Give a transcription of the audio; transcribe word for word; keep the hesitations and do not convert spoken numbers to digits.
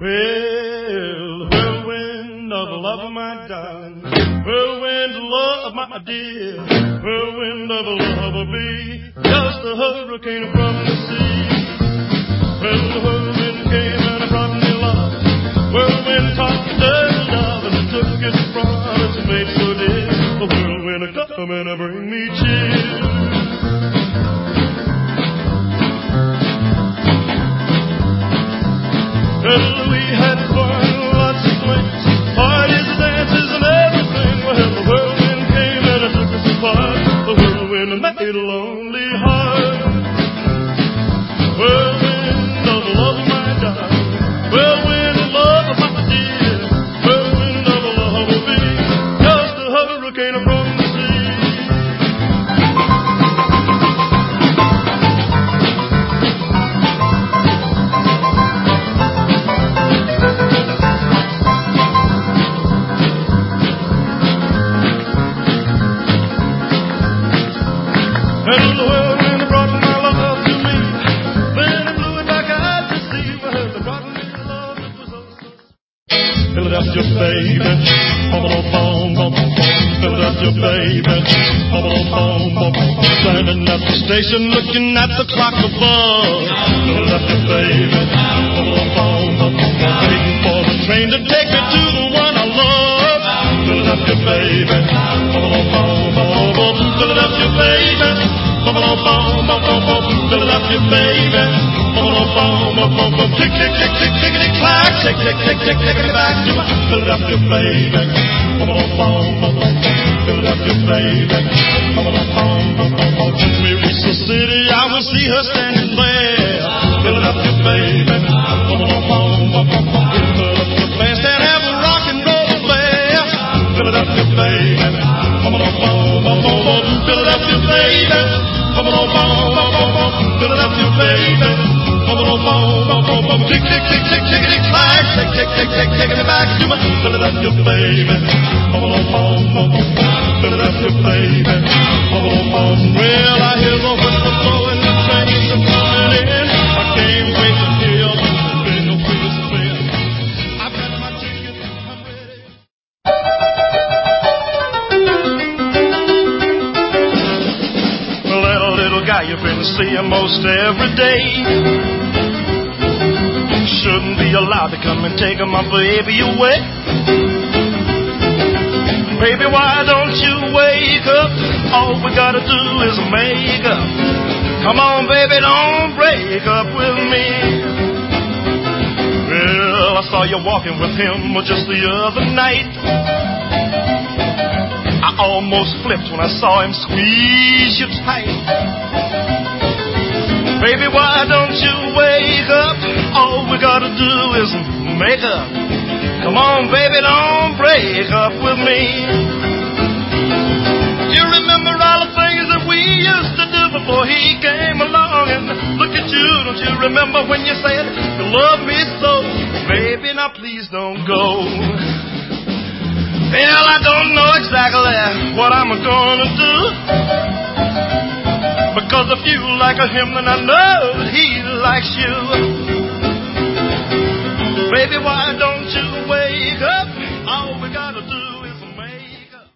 Well, whirlwind of love, my darling, whirlwind of love, my dear, whirlwind of love will be just a hurricane from the sea. Well, the whirlwind came and it brought me love. Whirlwind taught me dirty love and it took it from its mate so dear. The whirlwind come and bring me cheer. Well, we had fun, lots of swings, parties, dances, and everything. Well, the whirlwind came and it took us apart. The whirlwind made a lonely heart. Whirlwind of love, my darling, whirlwind of love, my dear, whirlwind of love will be just a hurricane from the sea. And the whirlwind brought my love to me. Then it blew it back out to sea. Well, the brought me love that was oh so. Philadelphia, baby, bum bum bum bum. Philadelphia, baby, bum bum bum bum. Standing at the station, looking at the clock above. Philadelphia, baby, bum bum bum bum. Waiting for the train to take me to the one I love. Philadelphia, baby, bum bum bum bum. Philadelphia, baby. Philadelphia, baby. Tick, tick, tick, tick, tickety, clack. Tick, tick, tick, tick, tickety, back to my Philadelphia, baby. Philadelphia, baby. When we reach the city, I will see her standing there. Philadelphia, baby. Philadelphia bandstand have a rock and roll affair. Philadelphia, baby. Philadelphia, baby. Philadelphia, baby. Tick, tick, tick, tick, tickety, clack. Tick, tick, tick, tick, tickety, back to my Philadelphia, baby. Philadelphia, baby. Well, I hear the whistle blowing, the trains are coming in. I can't wait to hear the big old whistle spin. I've got my ticket, I'm ready. Well, that little guy you've been seeing most every day shouldn't be allowed to come and take my baby away. Baby, why don't you wake up? All we gotta do is make up. Come on, baby, don't break up with me. Well, I saw you walking with him just the other night. I almost flipped when I saw him squeeze you tight. Baby, why don't you wake up? All we gotta do is make up. Come on, baby, don't break up with me. You remember all the things that we used to do before he came along? And look at you, don't you remember when you said you love me so? Baby, now please don't go. Well, I don't know exactly what I'm gonna do, because if you like him, then I know that he likes you. Baby, why don't you wait?